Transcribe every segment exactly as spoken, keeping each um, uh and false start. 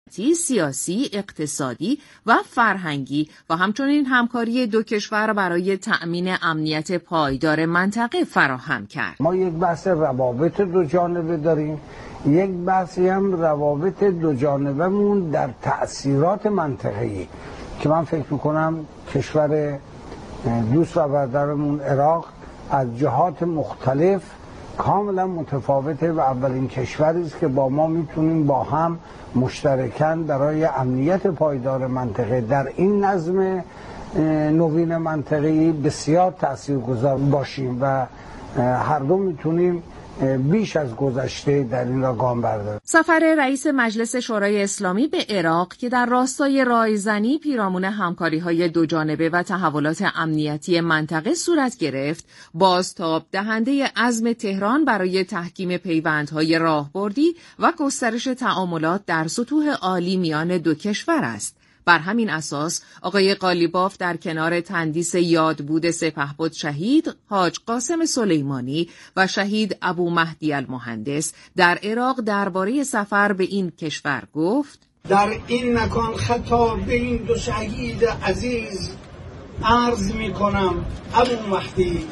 سیاسی، اقتصادی و فرهنگی و همچنین همکاری دو کشور برای تأمین امنیت پایدار منطقه فراهم کرد. ما یک بحث روابط دو جانبه داریم، یک بحثی هم روابط دو جانبه‌مون در تأثیرات منطقه‌ای که من فکر می‌کنم کشور دوست و برادرمون عراق از جهات مختلف کاملا متفاوته و اولین کشوری است که با ما میتونیم با هم مشترکاً برای امنیت پایدار منطقه در این نظم نوین منطقه‌ای بسیار تاثیرگذار باشیم و هر دو میتونیم بیش از گذشته در این را گام برداریم. سفر رئیس مجلس شورای اسلامی به عراق که در راستای رایزنی پیرامون همکاری‌های دوجانبه و تحولات امنیتی منطقه صورت گرفت، بازتاب دهنده عزم تهران برای تحکیم پیوندهای راهبردی و گسترش تعاملات در سطوح عالی میان دو کشور است. بر همین اساس آقای قالیباف در کنار تندیس یادبود سپهبد شهید حاج قاسم سلیمانی و شهید ابو مهدی المهندس در عراق درباره سفر به این کشور گفت: در این مکان خطاب به این دو شهید عزیز عرض می کنم ابو مهدی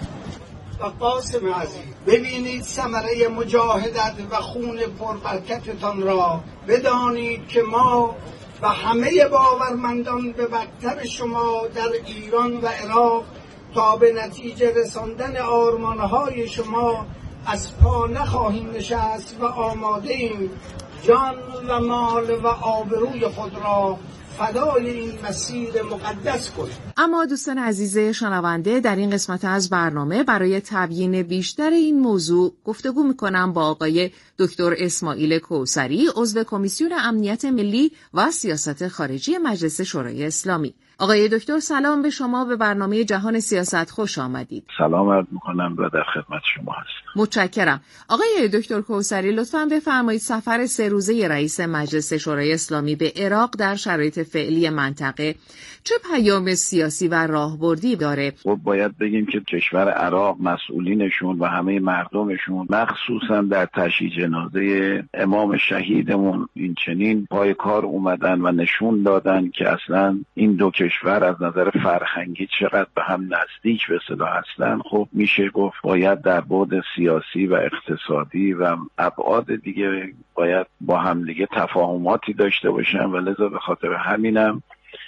و قاسم عزیز، ببینید ثمره مجاهدت و خون پربرکتتان را، بدانید که ما و همه باورمندان به مکتب شما در ایران و عراق تا به نتیجه رساندن آرمانهای شما از پا نخواهیم نشست و آماده ایم جان و مال و آبروی خود را فدای این مسیر مقدس کنیم. اما دوستان عزیز شنونده، در این قسمت از برنامه برای تبیین بیشتر این موضوع گفتگو میکنم با آقای دکتر اسماعیل کوثری، عضو کمیسیون امنیت ملی و سیاست خارجی مجلس شورای اسلامی. آقای دکتر سلام به شما، به برنامه جهان سیاست خوش آمدید. سلام عرض میکنم و در خدمت شما هستم. متشکرم. آقای دکتر کوثری لطفاً بفرمایید سفر سه روزه رئیس مجلس شورای اسلامی به عراق در شرایط فعلی منطقه چه پیام سیاسی و راهبردی داره؟ خب باید بگیم که کشور عراق مسئولینشون و همه مردمشون مخصوصاً در تشییع جنازه امام شهیدمون این چنین پای کار اومدن و نشون دادن که اصلاً این دو کشور از نظر فرهنگی چقدر به هم نزدیک به اصطلاح هستن. خب میشه گفت باید در بعد سیاسی و اقتصادی و ابعاد دیگه باید با هم دیگه تفاهماتی داشته باشن و لذا به خاطر همینم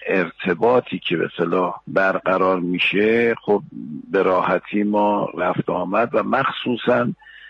ارتباطی که به اصطلاح برقرار میشه خب به راحتی ما رفت آمد و مخصوصا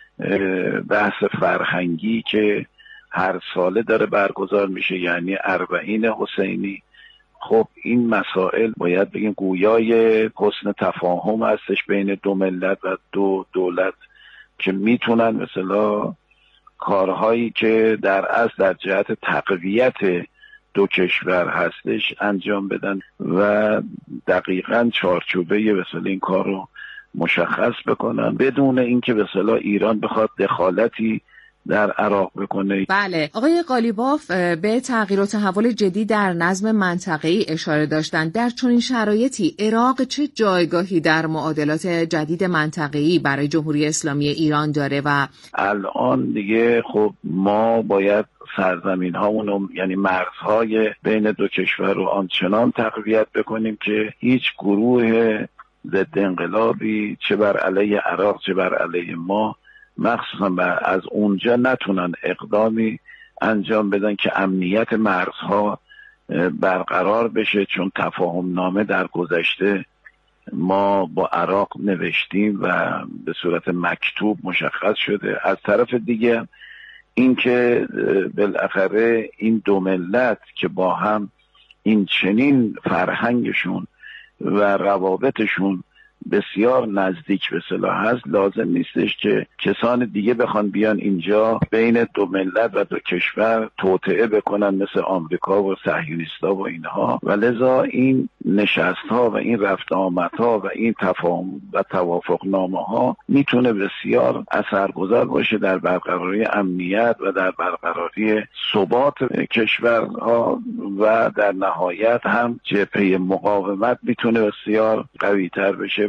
بحث فرهنگی که هر ساله داره برگزار میشه، یعنی اربعین حسینی. خب این مسائل باید بگیم گویای حسن تفاهم هستش بین دو ملت و دو دولت که میتونن مثلا کارهایی که در اصل در جهت تقویت دو کشور هستش انجام بدن و دقیقاً چارچوبه مثلا این کار رو مشخص بکنن بدون اینکه مثلا ایران بخواد دخالتی در عراق بکنه. بله، آقای قالیباف به تغییر و تحول جدی در نظم منطقه‌ای اشاره داشتند. در چنین شرایطی عراق چه جایگاهی در معادلات جدید منطقه‌ای برای جمهوری اسلامی ایران داره؟ و الان دیگه خب ما باید سرزمین هامون یعنی مرزهای بین دو کشور رو آنچنان تقویت بکنیم که هیچ گروه ضد انقلابی چه بر علیه عراق چه بر علیه ما مخصوصا از اونجا نتونن اقدامی انجام بدن که امنیت مرزها برقرار بشه، چون تفاهم نامه در گذشته ما با عراق نوشتیم و به صورت مکتوب مشخص شده. از طرف دیگه اینکه بالاخره این دو ملت که با هم این چنین فرهنگشون و روابطشون بسیار نزدیک به اصطلاح هست، لازم نیستش که کسان دیگه بخوان بیان اینجا بین دو ملت و دو کشور توطئه بکنن مثل آمریکا و صهیونیست‌ها و اینها، و لذا این نشست‌ها و این رفت آمدها و این تفاهم و توافقنامه‌ها میتونه بسیار اثرگذار باشه در برقراری امنیت و در برقراری ثبات کشورها و در نهایت هم جبهه مقاومت میتونه بسیار قوی‌تر بشه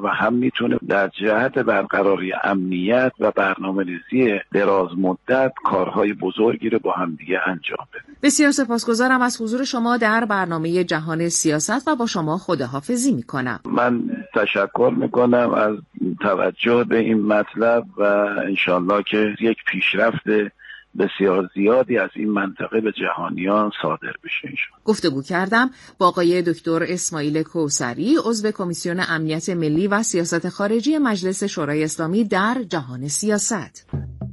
و هم میتونه در جهت برقراری امنیت و برنامه‌ریزی دراز مدت کارهای بزرگی رو با هم دیگه انجام بده. بسیار سپاسگزارم از حضور شما در برنامه جهان سیاست و با شما خداحافظی میکنم. من تشکر میکنم از توجه به این مطلب و انشالله که یک پیشرفت بسیار زیادی از این منطقه به جهانیان صادر بشه. گفتگو کردم با آقای دکتر اسماعیل کوثری، عضو کمیسیون امنیت ملی و سیاست خارجی مجلس شورای اسلامی در جهان سیاست.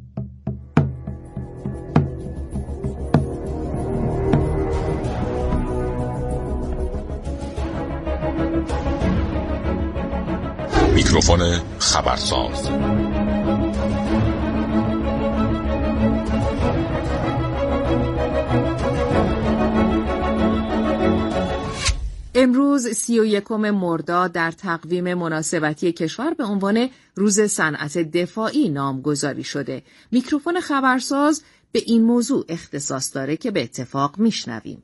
میکروفون خبرساز. امروز سی و یکم مرداد در تقویم مناسبتی کشور به عنوان روز صنعت دفاعی نامگذاری شده. میکروفون خبرساز به این موضوع اختصاص داره که به اتفاق میشنویم.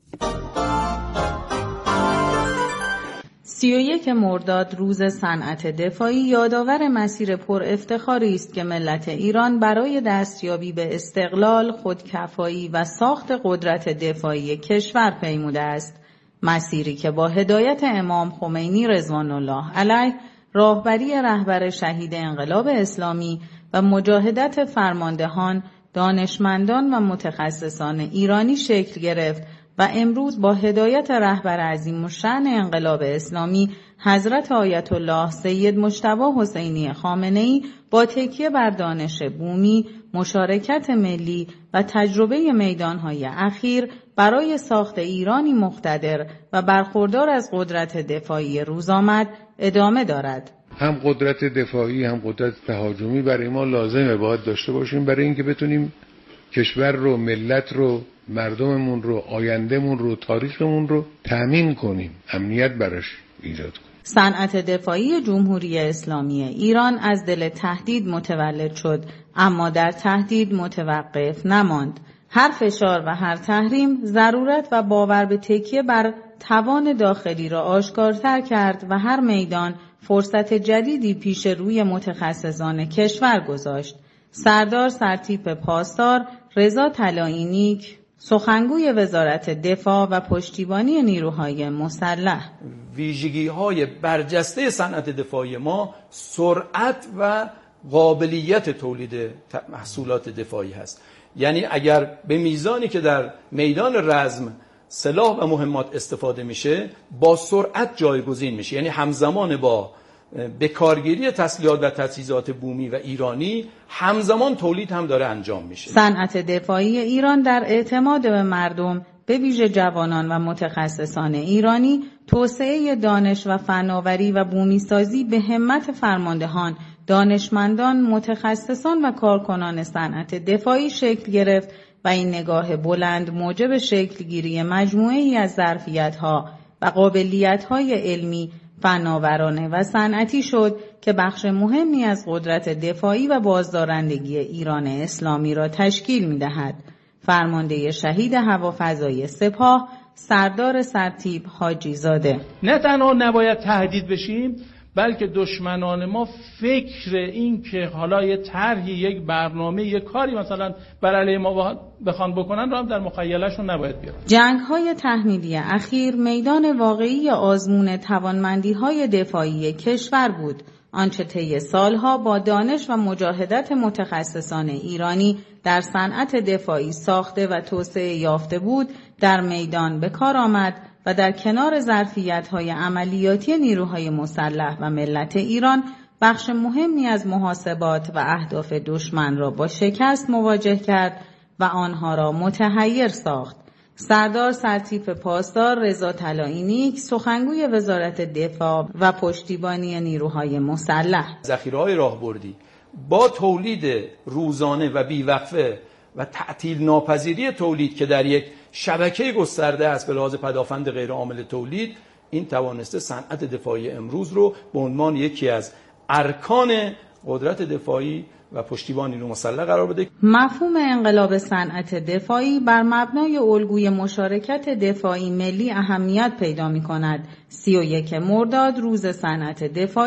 سی و یک مرداد روز صنعت دفاعی یادآور مسیر پر افتخاری است که ملت ایران برای دستیابی به استقلال، خودکفایی و ساخت قدرت دفاعی کشور پیموده است. مسیری که با هدایت امام خمینی رضوان الله علیه، راهبری رهبر شهید انقلاب اسلامی و مجاهدت فرماندهان، دانشمندان و متخصصان ایرانی شکل گرفت و امروز با هدایت رهبر عظیم الشأن انقلاب اسلامی حضرت آیت الله سید مجتبی حسینی خامنه‌ای با تکیه بر دانش بومی، مشارکت ملی و تجربه میدانهای اخیر برای ساخت ایرانی مقتدر و برخوردار از قدرت دفاعی روزآمد ادامه دارد. هم قدرت دفاعی هم قدرت تهاجمی برای ما لازمه باید داشته باشیم برای اینکه بتونیم کشور رو، ملت رو، مردممون رو، آیندهمون رو، تاریخمون رو تأمین کنیم، امنیت براش ایجاد کنیم. صنعت دفاعی جمهوری اسلامی ایران از دل تهدید متولد شد، اما در تهدید متوقف نماند. هر فشار و هر تحریم ضرورت و باور به تکیه بر توان داخلی را آشکارتر کرد و هر میدان فرصت جدیدی پیش روی متخصصان کشور گذاشت. سردار سرتیپ پاسدار رضا طلایی‌نیک، سخنگوی وزارت دفاع و پشتیبانی نیروهای مسلح: ویژگی‌های برجسته صنعت دفاعی ما سرعت و قابلیت تولید محصولات دفاعی هست. یعنی اگر به میزانی که در میدان رزم سلاح و مهمات استفاده میشه با سرعت جایگزین میشه، یعنی همزمان با به کارگیری تسلیحات و تجهیزات بومی و ایرانی همزمان تولید هم داره انجام میشه. صنعت دفاعی ایران در اعتماد به مردم به ویژه جوانان و متخصصان ایرانی، توسعه دانش و فناوری و بومی سازی به همت فرماندهان، دانشمندان، متخصصان و کارکنان صنعت دفاعی شکل گرفت و این نگاه بلند موجب شکلگیری مجموعه‌ای از ظرفیت‌ها و قابلیت‌های علمی، فناورانه و صنعتی شد که بخش مهمی از قدرت دفاعی و بازدارندگی ایران اسلامی را تشکیل می‌دهد. فرمانده شهید هوافضای سپاه سردار سرتیپ حاجی زاده: نه تنها نباید تهدید بشیم، بلکه دشمنان ما فکر این که حالا یه طرحی، یک برنامه، یک کاری مثلا بر علیه ما بخوان بکنن رو هم در مخیله‌شون نباید بیارن. جنگ‌های تحمیلی اخیر میدان واقعی آزمون توانمندی‌های دفاعی کشور بود، آنچه طی سالها با دانش و مجاهدت متخصصان ایرانی در صنعت دفاعی ساخته و توسعه یافته بود در میدان به کار آمد و در کنار ظرفیت‌های عملیاتی نیروهای مسلح و ملت ایران بخش مهمی از محاسبات و اهداف دشمن را با شکست مواجه کرد و آنها را متحیر ساخت. سردار سرتیپ پاسدار رضا طلایی‌نیک، سخنگوی وزارت دفاع و پشتیبانی نیروهای مسلح: ذخیره‌های راهبردی با تولید روزانه و بیوقفه و تعطیل ناپذیری تولید که در یک شبکه گسترده است به لحاظ پدافند غیر عامل تولید، این توانسته صنعت دفاعی امروز رو به عنوان یکی از ارکان قدرت دفاعی و پشتیبان نیروی مسلح قرار بده. مفهوم انقلاب صنعت دفاعی بر مبنای الگوی مشارکت دفاعی ملی اهمیت پیدا می کند. سی و یک مرداد روز صنعت دفاعی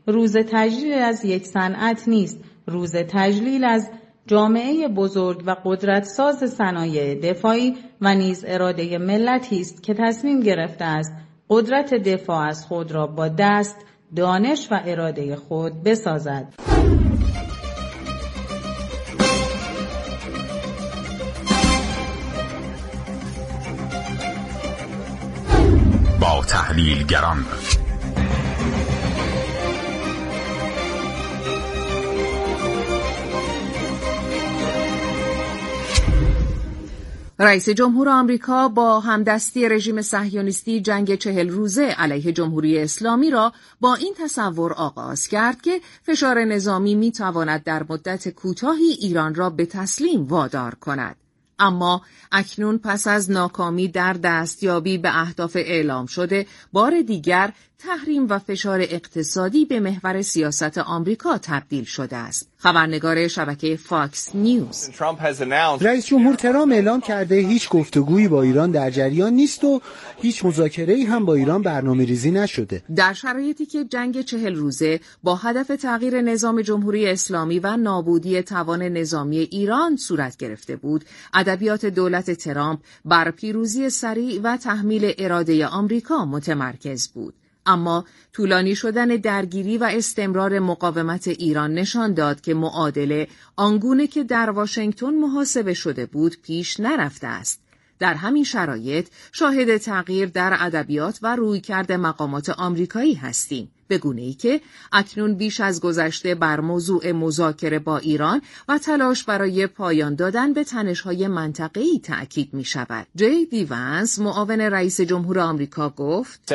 روز تجلیل از یک صنعت نیست، روز تجلیل از جامعه بزرگ و قدرتساز صنایع دفاعی و نیز اراده ملتی است که تصمیم گرفته است قدرت دفاع از خود را با دست، دانش و اراده خود بسازد. با تحلیلگران رئیس جمهور آمریکا با همدستی رژیم صهیونیستی جنگ چهل روزه علیه جمهوری اسلامی را با این تصور آغاز کرد که فشار نظامی می‌تواند در مدت کوتاهی ایران را به تسلیم وادار کند. اما اکنون پس از ناکامی در دستیابی به اهداف اعلام شده، بار دیگر تحریم و فشار اقتصادی به محور سیاست آمریکا تبدیل شده است. خبرنگار شبکه فاکس نیوز: رئیس جمهور ترامپ اعلام کرده هیچ گفتگویی با ایران در جریان نیست و هیچ مذاکره‌ای هم با ایران برنامه‌ریزی نشده. در شرایطی که جنگ چهل روزه با هدف تغییر نظام جمهوری اسلامی و نابودی توان نظامی ایران صورت گرفته بود، ادبیات دولت ترامپ بر پیروزی سریع و تحمیل اراده آمریکا متمرکز بود. اما طولانی شدن درگیری و استمرار مقاومت ایران نشان داد که معادله آنگونه که در واشنگتن محاسبه شده بود پیش نرفته است. در همین شرایط شاهد تغییر در ادبیات و رویکرد مقامات آمریکایی هستیم، به گونه‌ای که اکنون بیش از گذشته بر موضوع مذاکره با ایران و تلاش برای پایان دادن به تنش‌های منطقه‌ای تأکید می‌شود. جی دی وانس، معاون رئیس جمهور آمریکا، گفت: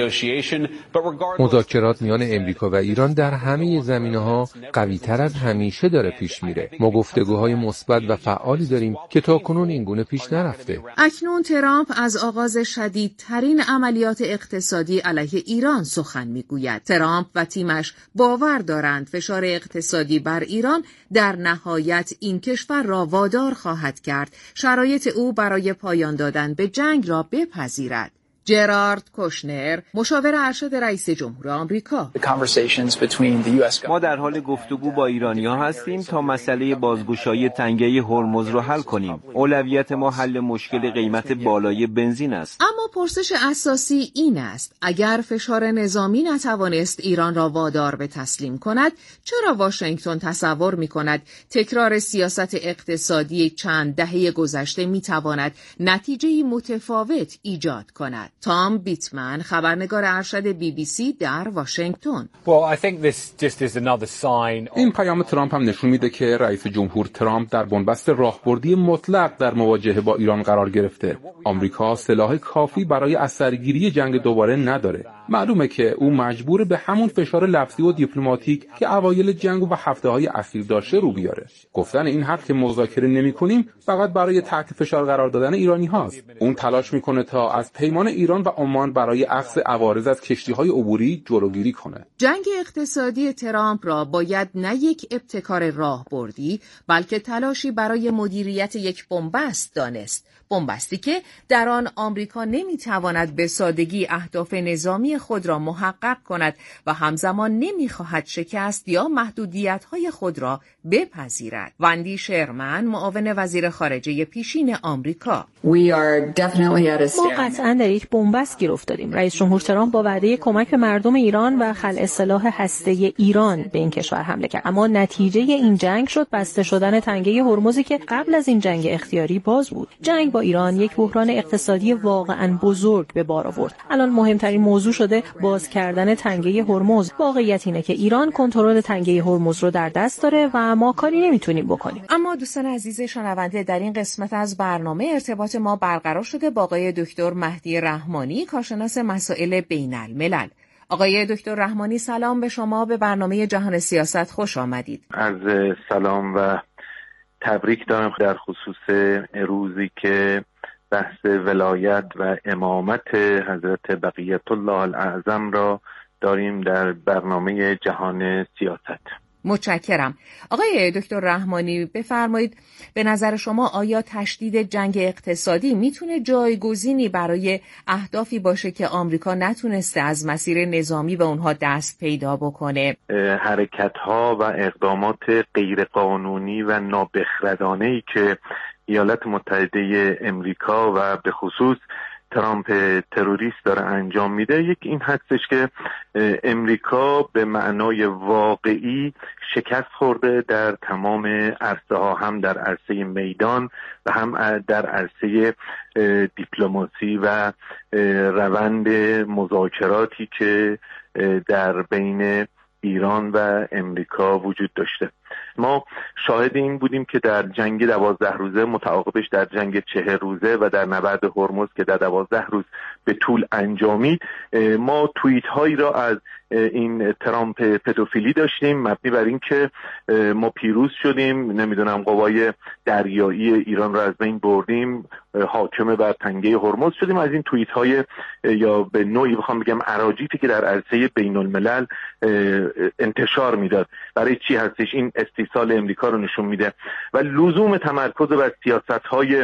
مذاکرات میان امریکا و ایران در همه زمینه‌ها قوی‌تر از همیشه داره پیش میره. ما گفتگوهای مثبت و فعالی داریم که تاکنون این گونه پیش نرفته. اکنون ترامپ از آغاز شدیدترین عملیات اقتصادی علیه ایران سخن می‌گوید. ترامپ و تیمش باور دارند فشار اقتصادی بر ایران در نهایت این کشور را وادار خواهد کرد شرایط او برای پایان دادن به جنگ را بپذیرد. جرارد کوشنر، مشاور ارشد رئیس جمهور آمریکا: ما در حال گفتگو با ایرانی‌ها هستیم تا مسئله بازگشایی تنگه هرمز را حل کنیم. اولویت ما حل مشکل قیمت بالای بنزین است. اما پرسش اساسی این است: اگر فشار نظامی نتوانست ایران را وادار به تسلیم کند، چرا واشنگتن تصور می‌کند تکرار سیاست اقتصادی چند دهه گذشته می‌تواند نتیجه‌ای متفاوت ایجاد کند؟ تام بیتمن، خبرنگار ارشد بی بی سی در واشنگتن: این پیام ترامپ هم نشون میده که رئیس جمهور ترامپ در بنبست راهبردی مطلق در مواجهه با ایران قرار گرفته. آمریکا سلاح کافی برای اثرگیری جنگ دوباره نداره. معلومه که او مجبور به همون فشار لفظی و دیپلماتیک که اوایل جنگ و هفته‌های اخیر داشته رو بیاره. گفتن این حرف که مذاکره نمی‌کنیم فقط برای تحت فشار قرار دادن ایرانی هاست. اون تلاش میکنه تا از پیمان ایران و عمان برای اخذ عوارض از کشتی‌های عبوری جلوگیری کنه. جنگ اقتصادی ترامپ را باید نه یک ابتکار راهبردی بلکه تلاشی برای مدیریت یک بنبست دانست. بنبستی که در آن آمریکا نمیتواند به سادگی اهداف نظامی خود را محقق کند و همزمان نمیخواهد شکست یا محدودیت‌های خود را بپذیرد. وندی شرمن، معاون وزیر خارجه پیشین آمریکا: ما قطعاً در یک بنبست گیر افتادیم. رئیس جمهور ترامپ با وعده کمک به مردم ایران و خلع سلاح هسته ایران به این کشور حمله کرد، اما نتیجه این جنگ شد بسته شدن تنگه هرمزی که قبل از این جنگ اختیاری باز بود. جنگ با ایران یک بحران اقتصادی واقعاً بزرگ به بار آورد. الان مهمترین موضوع شده باز کردن تنگه هرمز. واقعیت اینه که ایران کنترل تنگه هرمز رو در دست داره و ما کاری نمیتونیم بکنیم. اما دوستان عزیز شنونده، در این قسمت از برنامه ارتباط ما برقرار شده با آقای دکتر مهدی رحمانی، کارشناس مسائل بین الملل. آقای دکتر رحمانی، سلام به شما، به برنامه جهان سیاست خوش آمدید. عرض سلام و تبریک دارم در خصوص روزی که بحث ولایت و امامت حضرت بقیت الله الاعظم را داریم در برنامه جهان سیاست. متشکرم. آقای دکتر رحمانی بفرمایید، به نظر شما آیا تشدید جنگ اقتصادی میتونه جایگزینی برای اهدافی باشه که آمریکا نتونسته از مسیر نظامی به اونها دست پیدا بکنه؟ حرکت‌ها و اقدامات غیرقانونی و نابخردانه‌ای که ایالات متحده امریکا و به خصوص ترامپ تروریست داره انجام میده، یک این هستش که امریکا به معنای واقعی شکست خورده در تمام عرصه ها، هم در عرصه میدان و هم در عرصه دیپلماسی و روند مذاکراتی که در بین ایران و امریکا وجود داشته. ما شاهد این بودیم که در جنگ دوازده روزه، متعاقبش در جنگ چهر روزه و در نبرد هرمز که در دوازده روز به طول انجامید، ما توییت هایی را از این ترامپ پدوفیلی داشتیم مبنی بر این که ما پیروز شدیم، نمیدونم قوای دریایی ایران را از بین بردیم، حاکم بر تنگه هرمز شدیم. از این توییت های یا به نوعی بخوام بگم اراجیفی که در عرصه بین الملل انتشار میداد. برای چی هستش؟ این استیصال امریکا رو نشون میده و لزوم تمرکز بر سیاست‌های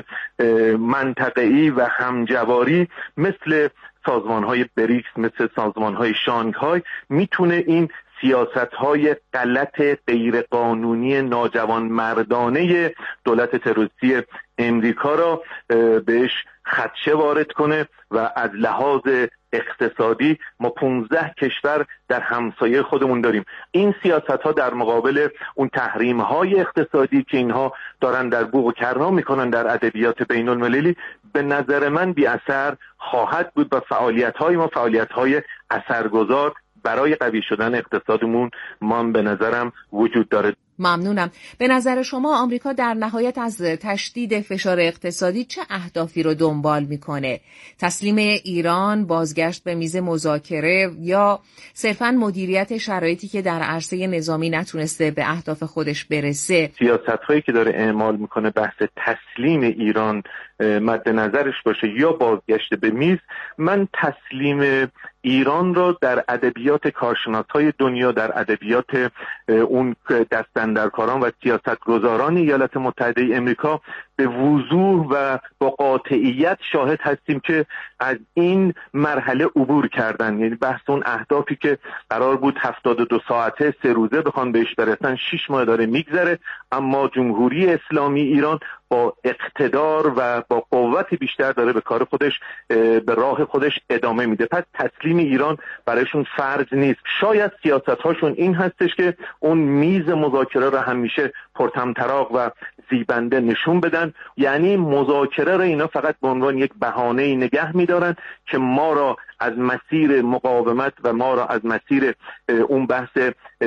منطقه‌ای و همجواری مثل سازمان‌های بریکس، مثل سازمان‌های شانگهای میتونه این سیاست‌های غلط غیرقانونی ناجوانمردانه دولت تروریستی امریکا را بهش خدشه وارد کنه و از لحاظ اقتصادی ما پانزده کشور در همسایه خودمون داریم. این سیاست‌ها در مقابل اون تحریم‌های اقتصادی که اینها دارن در بوق و کرنا میکنن در ادبیات بین المللی، به نظر من بی اثر خواهد بود و فعالیت‌های ما فعالیت‌های اثرگذار برای قوی شدن اقتصادمون من به نظرم وجود داره. ممنونم. به نظر شما آمریکا در نهایت از تشدید فشار اقتصادی چه اهدافی رو دنبال میکنه؟ تسلیم ایران، بازگشت به میز مذاکره یا صرفاً مدیریت شرایطی که در عرصه نظامی نتونسته به اهداف خودش برسه؟ سیاست‌هایی که داره اعمال میکنه بحث تسلیم ایران مد نظرش باشه یا بازگشت به میز. من تسلیم ایران را در ادبیات کارشناس‌های دنیا، در ادبیات اون دستاندرکاران و سیاستگزاران ایالات متحده امریکا به وضوح و با قاطعیت شاهد هستیم که از این مرحله عبور کردن. یعنی بحث اون اهدافی که قرار بود هفتاد و دو ساعته سه روزه بخوان بهش برسن، شش ماه داره میگذره، اما جمهوری اسلامی ایران با اقتدار و با قوت بیشتر داره به کار خودش، به راه خودش ادامه میده. پس تسلیم ایران برایشون فرض نیست. شاید سیاست‌هاشون این هستش که اون میز مذاکره رو همیشه پرطمطراق و زیبنده نشون بدن، یعنی مذاکره رو اینا فقط به عنوان یک بهانه‌ای نگه می‌دارن که ما را از مسیر مقاومت و ما را از مسیر اون بحث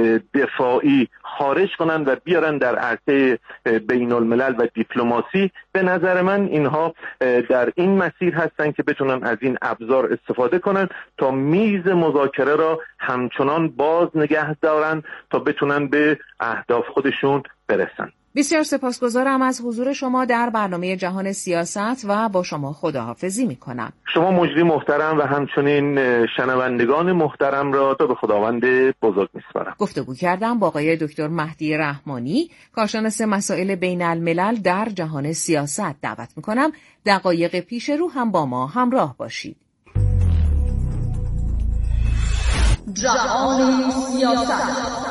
دفاعی خارج کنن و بیارن در عرصه بین الملل و دیپلماسی. به نظر من اینها در این مسیر هستن که بتونن از این ابزار استفاده کنن تا میز مذاکره را همچنان باز نگه دارن تا بتونن به اهداف خودشون برسن. بسیار سپاسگزارم از حضور شما در برنامه جهان سیاست و با شما خداحافظی میکنم. شما مجری محترم و همچنین شنوندگان محترم را تا به خداوند بزرگ میسپارم. گفتگو کردم با آقای دکتر مهدی رحمانی، کارشناس مسائل بین الملل در جهان سیاست. دعوت میکنم دقایق پیش رو هم با ما همراه باشید. جهان سیاست.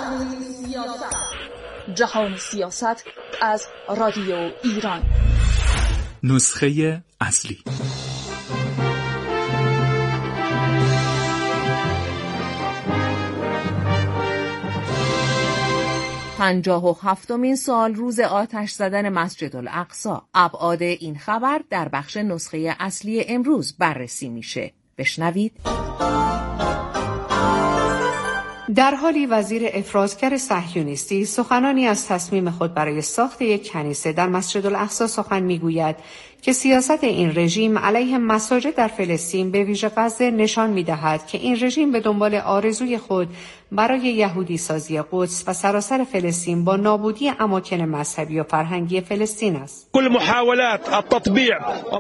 جهان سیاست از رادیو ایران. نسخه اصلی. پنجاه و هفتمین سال روز آتش زدن مسجد الاقصی. ابعاد این خبر در بخش نسخه اصلی امروز بررسی میشه. بشنوید. در حالی وزیر افراطگر صهیونیستی سخنانی از تصمیم خود برای ساخت یک کنیسه در مسجد الاقصی سخن میگوید که سیاست این رژیم علیه مساجد در فلسطین به ویژه غزه نشان می‌دهد که این رژیم به دنبال آرزوی خود برای یهودی سازی قدس و سراسر فلسطین با نابودی اماکن مذهبی و فرهنگی فلسطین است. کل محاولات التطبیع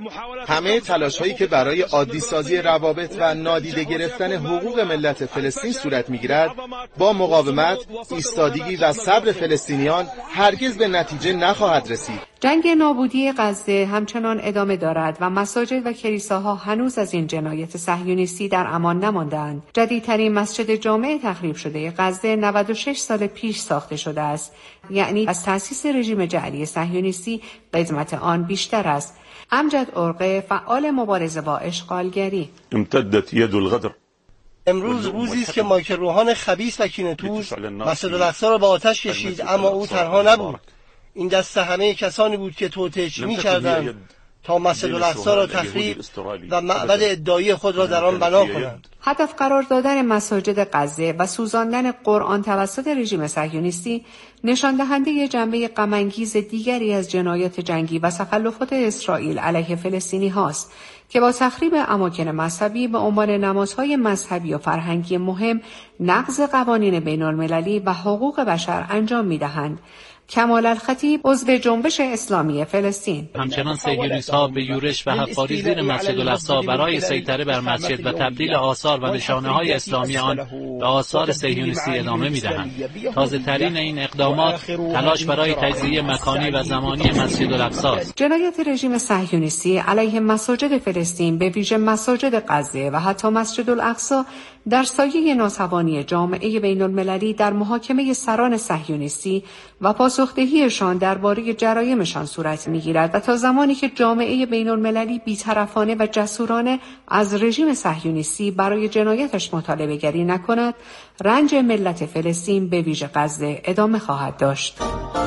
همه تلاش‌هایی که برای عادی سازی روابط و نادیده گرفتن حقوق ملت فلسطین صورت می‌گیرد با مقاومت، ایستادگی و صبر فلسطینیان هرگز به نتیجه نخواهد رسید. جنگ نابودی غزه همچنان ادامه دارد و مساجد و کلیساها هنوز از این جنایت صهیونیستی در امان نماندند. جدیدترین مسجد جامع تخریب شده غزه نود و شش سال پیش ساخته شده است، یعنی از تأسیس رژیم جعلی صهیونیستی قدمت آن بیشتر است. امجد ارقه، فعال مبارزه با اشغالگری: امتدت ید الغدر. امروز روزی است که مایکل روحان خبیث و کینه‌توز مسجد الاقصی را به آتش کشید، اما او تنها نبود. این دست همه کسانی بود که توطئه‌چینی می‌کردند تا مسجد الاقصی را تخریب و معبد ادعایی خود را در آن بنا کنند. هدف قرار دادن مساجد غزه و سوزاندن قرآن توسط رژیم صهیونیستی نشان دهنده جنبه غم‌انگیز دیگری از جنایات جنگی و تخلفات اسرائیل علیه فلسطینی هاست که با تخریب اماکن مذهبی به عنوان نمادهای مذهبی و فرهنگی مهم نقض قوانین بین‌المللی و حقوق بشر انجام می‌دهند. کمال الخطیب، عضو جنبش اسلامی فلسطین: همچنان صهیونیست‌ها به یورش و حفاری زیر مسجد الاقصی برای سیطره بر مسجد و تبدیل آثار و نشانه‌های اسلامی آن به آثار صهیونیستی ادامه می‌دهند. تازه‌ترین این اقدامات تلاش برای تجزیه مکانی و زمانی مسجد الاقصی است. جنایت رژیم صهیونیستی علیه مساجد فلسطین، به ویژه مساجد غزه و حتی مسجد الاقصی، در سایه ناتوانی جامعه بین‌المللی در محاکمه سران صهیونیستی و پاسخدهیشان درباره جرایمشان صورت می‌گیرد و تا زمانی که جامعه بین‌المللی بی‌طرفانه و جسورانه از رژیم صهیونیستی برای جنایتش مطالبه‌گری نکند، رنج ملت فلسطین به ویژه غزه ادامه خواهد داشت.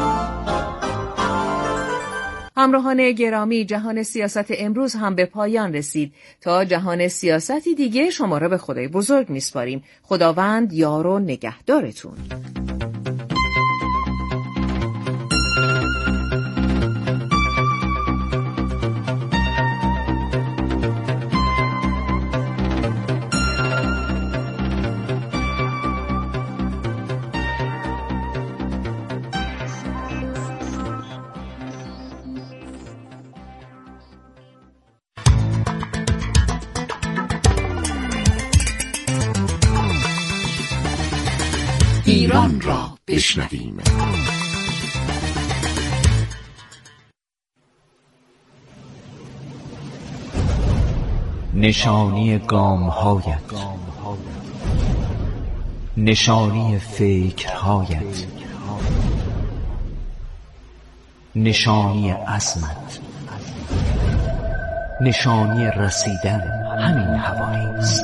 همراهان گرامی، جهان سیاست امروز هم به پایان رسید. تا جهان سیاستی دیگه شما را به خدای بزرگ میسپاریم. خداوند یار و نگهدارتون. ایران را بشنویم. نشانی گام‌هایت، نشانی فکرهایت، نشانی عزمت، نشانی رسیدن همین حوالی است.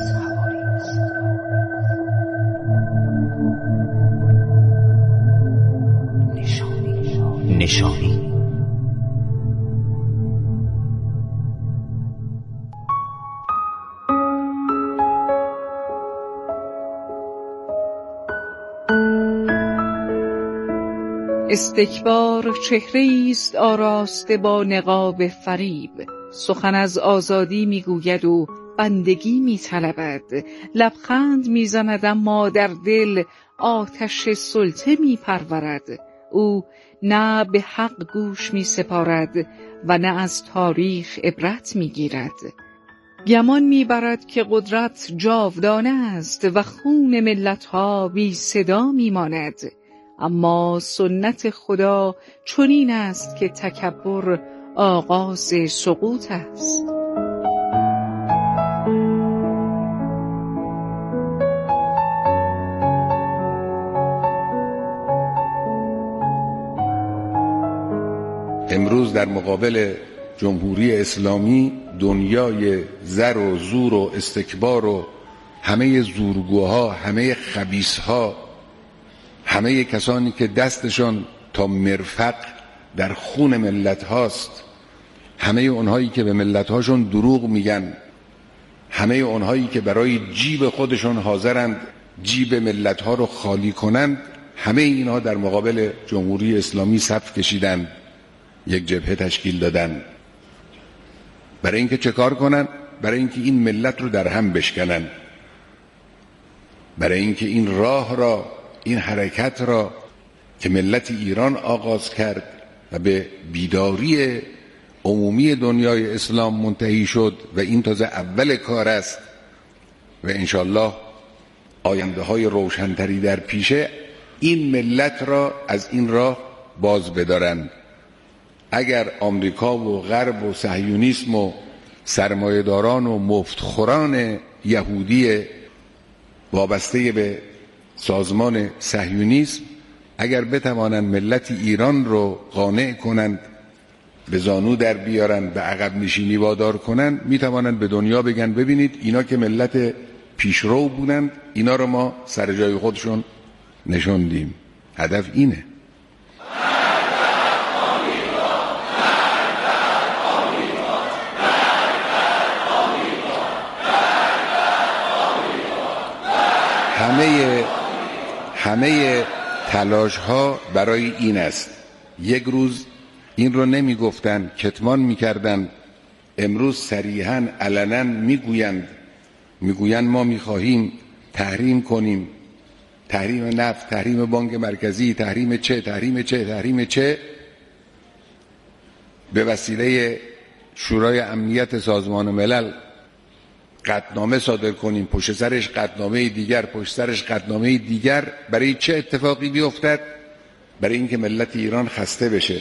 نشانی استکبار چهره‌ای است آراسته با نقاب فریب، سخن از آزادی میگوید و بندگی میطلبد، لبخند میزند اما در دل آتش سلطه میپرورد. او نه به حق گوش می سپارد و نه از تاریخ عبرت می گیرد. گمان می برد که قدرت جاودانه است و خون ملتها بی صدا می ماند. اما سنت خدا چنین است که تکبر آغاز سقوط است. امروز در مقابل جمهوری اسلامی دنیای زر و زور و استکبار و همه زورگوها، همه خبیثها، همه کسانی که دستشان تا مرفق در خون ملت هاست، همه اونهایی که به ملت هاشون دروغ میگن، همه اونهایی که برای جیب خودشون حاضرند جیب ملت ها رو خالی کنند، همه اینها در مقابل جمهوری اسلامی صف کشیدند، یک جبهه تشکیل دادن برای اینکه چه کار کنن؟ برای اینکه این ملت رو در هم بشکنن، برای اینکه این راه را، این حرکت را که ملت ایران آغاز کرد و به بیداری عمومی دنیای اسلام منتهی شد و این تازه اول کار است و انشالله آینده های روشنتری در پیشه، این ملت را از این راه باز بدارند. اگر آمریکا و غرب و صهیونیسم و سرمایه‌داران و مفتخوران یهودی وابسته به سازمان صهیونیسم اگر بتوانند ملت ایران رو قانع کنند، به زانو در بیارن، به عقب نشینی وادار کنند، میتوانند به دنیا بگن ببینید اینا که ملت پیشرو بودند، اینا رو ما سر جای خودشون نشوندیم. هدف اینه. همه همه تلاش ها برای این است. یک روز این رو نمی گفتن، کتمان می کردن، امروز صریحاً علنا می گویند میگویند ما می خواهیم تحریم کنیم، تحریم نفت، تحریم بانک مرکزی، تحریم چه تحریم چه تحریم چه به وسیله شورای امنیت سازمان ملل قطعنامه صادر کنیم، پشت سرش قطعنامه دیگر، پشت سرش قطعنامه دیگر. برای چه اتفاقی بیفتد؟ برای اینکه ملت ایران خسته بشه.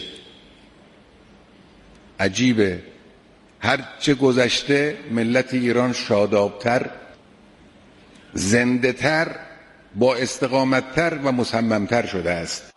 عجیبه، هر چه گذشته ملت ایران شادابتر، زنده‌تر، با استقامتتر و مصممتر شده است.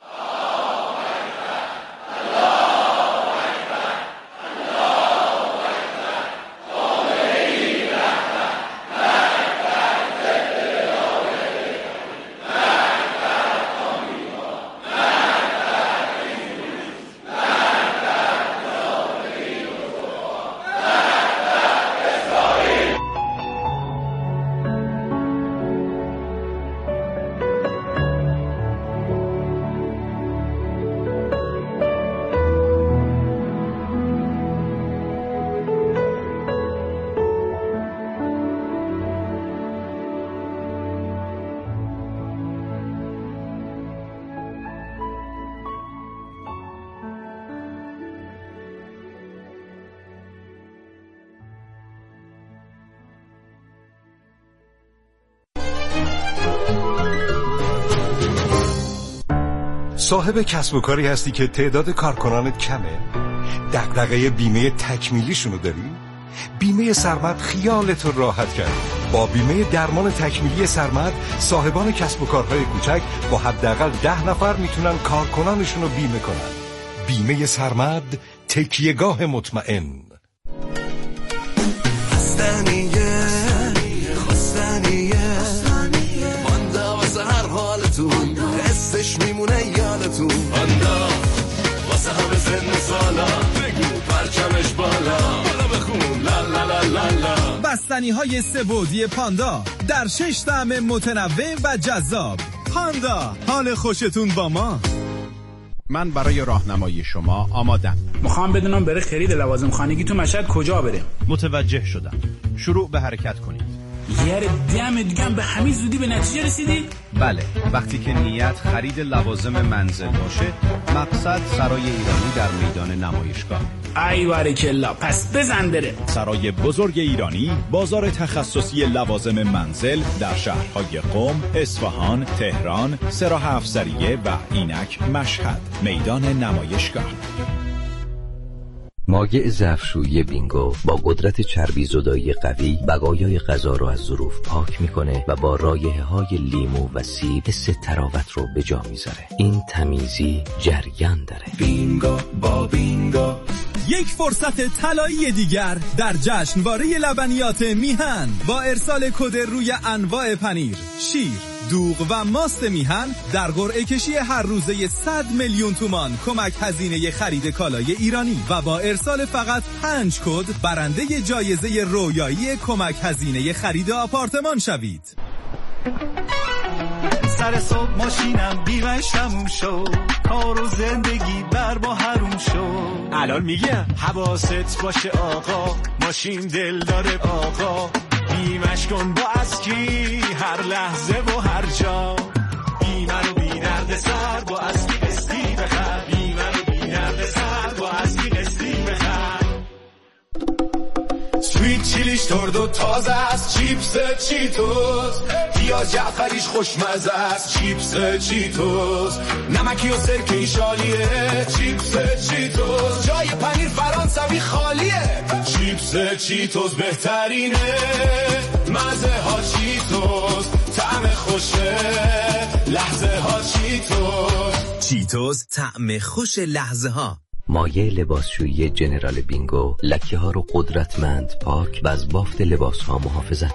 صاحب کسب و کاری هستی که تعداد کارکنانت کمه؟ دغدغه بیمه تکمیلیشونو داری؟ بیمه سرمد خیالتو راحت کرد. با بیمه درمان تکمیلی سرمد صاحبان کسب و کارهای کوچک با حداقل ده نفر میتونن کارکنانشونو بیمه کنن. بیمه سرمد، تکیهگاه مطمئن. خستنیه خستنیه ماندا واسه هر حالتون، حسش میمونه یادتون. ماندا واسه همه سن سالا، بگو پرچمش بالا، بالا بخون لا لا لا لا لا. بستنی های سه بعدی پاندا در شش طعم متنوع و جذاب. پاندا، حال خوشتون با ما. من برای راهنمایی شما آمادم. میخوام بدونم برای خرید لوازم خانگی تو مشهد کجا بریم. متوجه شدم. شروع به حرکت کنید. یار دم دیگه به همین زودی به نتیجه رسیدی؟ بله، وقتی که نیت خرید لوازم منزل باشه، مقصد سرای ایرانی در میدان نمایشگاه. ای بارکلا، پس بزن بره. سرای بزرگ ایرانی، بازار تخصصی لوازم منزل در شهرهای قم، اصفهان، تهران، سراح افزریه و اینک مشهد. میدان نمایشگاه. مایع ظرفشویی بینگو با قدرت چربی زدایی قوی بقایای غذا رو از ظروف پاک میکنه و با رایحه های لیمو و سیب حس تراوت رو به جا میذاره. این تمیزی جریان داره. بینگو با بینگو. یک فرصت طلایی دیگر در جشنواره لبنیات میهن با ارسال کد روی انواع پنیر، شیر، دوغ و ماست میهن در قرعه کشی هر روزه صد میلیون تومان کمک هزینه خرید کالای ایرانی و با ارسال فقط پنج کد برنده جایزه رویایی کمک هزینه خرید آپارتمان شوید. سر صبح ماشینم بیمش تموم شد، کار و زندگی بر با حروم شد. الان میگم حواست باشه آقا، ماشین دل داره آقا، بیمش کن با اسکی هر لحظه و هر جا. بیمه رو بی درد سر با اسکی قسطی بخر، بیمه رو بی درد سر با اسکی قسطی بخر. سویت چیلیش ترد و تازه است، چیپس چیتوس، پیاز جعفریش خوشمزه است، چیپس چیتوس، نمکی و سرکه شالیه، چیپس چیتوس، جای پنیر فرانسوی خالیه، چیپس چیتوس بهترینه، مزه ها چیتوس، طعم خوشه، لحظه ها چیتوس، چیتوس طعم خوش لحظه ها. مایع لباسشویی جنرال بینگو لکه ها رو قدرتمند، پاک و از بافت لباس ها محافظت